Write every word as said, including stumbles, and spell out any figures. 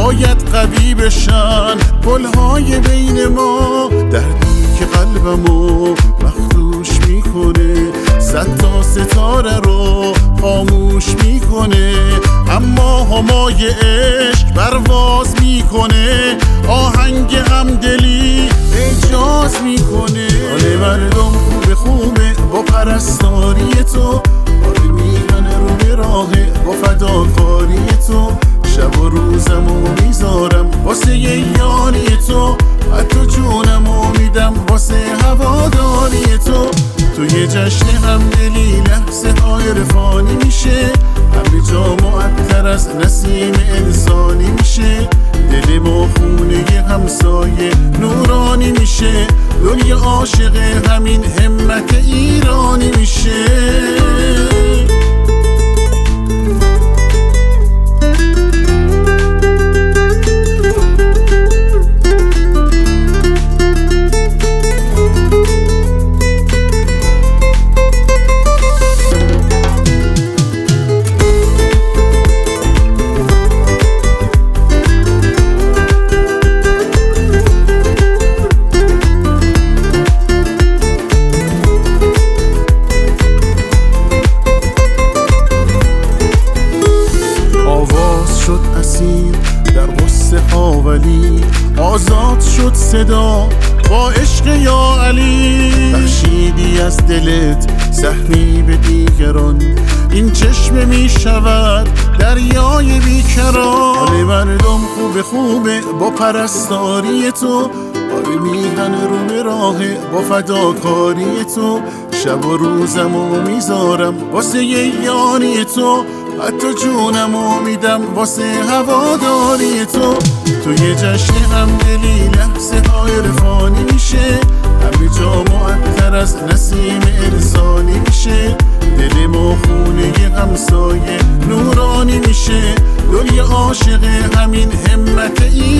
باید قوی بشن پلهای بین ما، دردی که قلبمو مخدوش میکنه، صد تا ستاره رو خاموش میکنه، اما همای عشق پرواز میکنه، آهنگ همدلی اجاز میکنه. حال مردم خوب خوبه با پرستاری تو، آره میهنه رو به راهه با فداکاری تو، شب و روزمو میذارم واسه یاری تو، حتی جونمو میدم واسه هواداری تو. توی جشن همدلی لحظه های رفانی میشه، همه جا معطر از نسیم انسانی میشه، دل ما خونه همسایه نورانی میشه، دنیا عاشق همین همت ایرانی میشه. در غصه ها ولی آزاد شد صدا با عشق یا علی، بخشیدی از دلت سهمی به دیگران، این چشم می شود دریای بیکران. حال مردم خوب خوبه با پرستاری تو، آره میهن رو به راهه با فداکاری تو، شب و روزمو میذارم واسه یاری تو، حتی جونمو میدم واسه هواداری تو. توی جشن همدلی لحظه های رفانی میشه، همه جا معطر از نسیم انسانی میشه، دل ما خونه همسایه نورانی میشه، دنیا عاشق همین همت